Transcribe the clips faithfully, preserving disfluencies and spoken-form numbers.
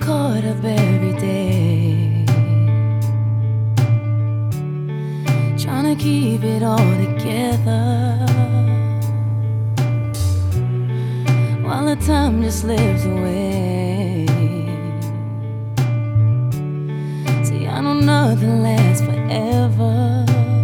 caught up every day, trying to keep it all together, while the time just slips away. See, I know nothing lasts forever.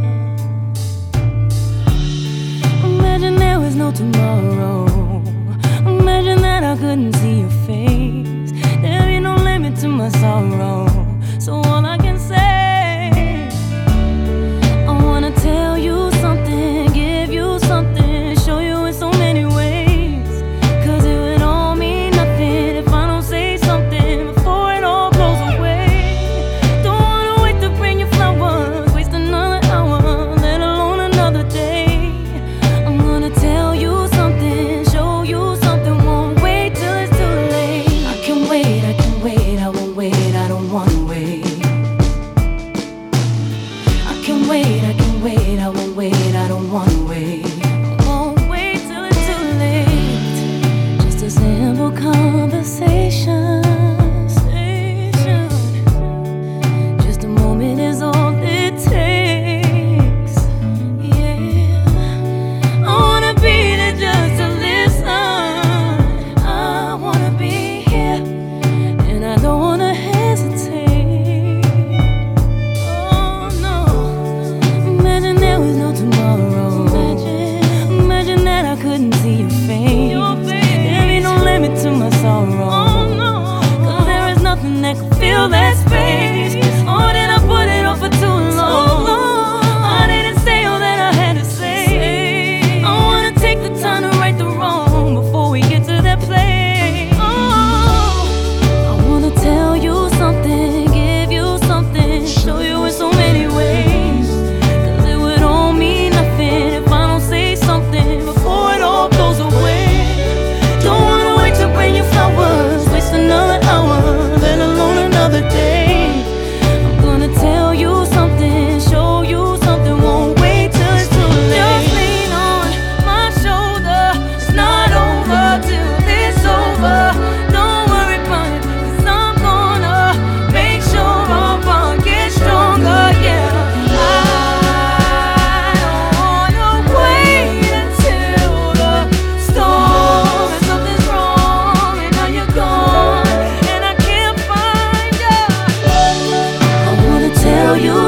Imagine there was no tomorrow. Imagine that I couldn't see your face. There'd be no limit to my sorrow. So all I can say, I wanna tell you something, give you something, show you in so many ways. Cause it would all mean nothing if I don't say something before it all goes away. Don't wanna wait to bring you flowers, waste another hour, let alone another day. I'm gonna tell you something, show you something, won't wait till it's too late. I can wait, I can wait, I won't wait, I don't wanna wait. I can wait, I can wait, I won't wait, I don't wanna wait. I won't wait till it's too late. Just a simple conversation, just a moment is all it takes. Yeah, I wanna be there just to listen. I wanna be here, and I don't wanna hesitate. Oh no, imagine there was no tomorrow. Imagine, imagine that I couldn't see your face. There'd be no limit to my sorrow. Oh no, cause there is nothing that could fill that space. Oh, did I put it off for too long? I didn't say all that I had to say. I wanna take the time to right the wrong before we get to that place. Oh, I wanna tell you something, give you something, show you in so many ways. Cause it would all mean nothing if I don't say something before it all goes away. Don't wanna wait to bring you flowers, waste another hour, let alone another day. I'm gonna tell you something, show you something, won't wait till it's too late. Just lean on my shoulder, it's not over till it's over. Don't worry about it, cause I'm gonna make sure our bond gets stronger, yeah. I don't wanna wait until the storm and something's wrong and now you're gone and I can't find you. I wanna tell you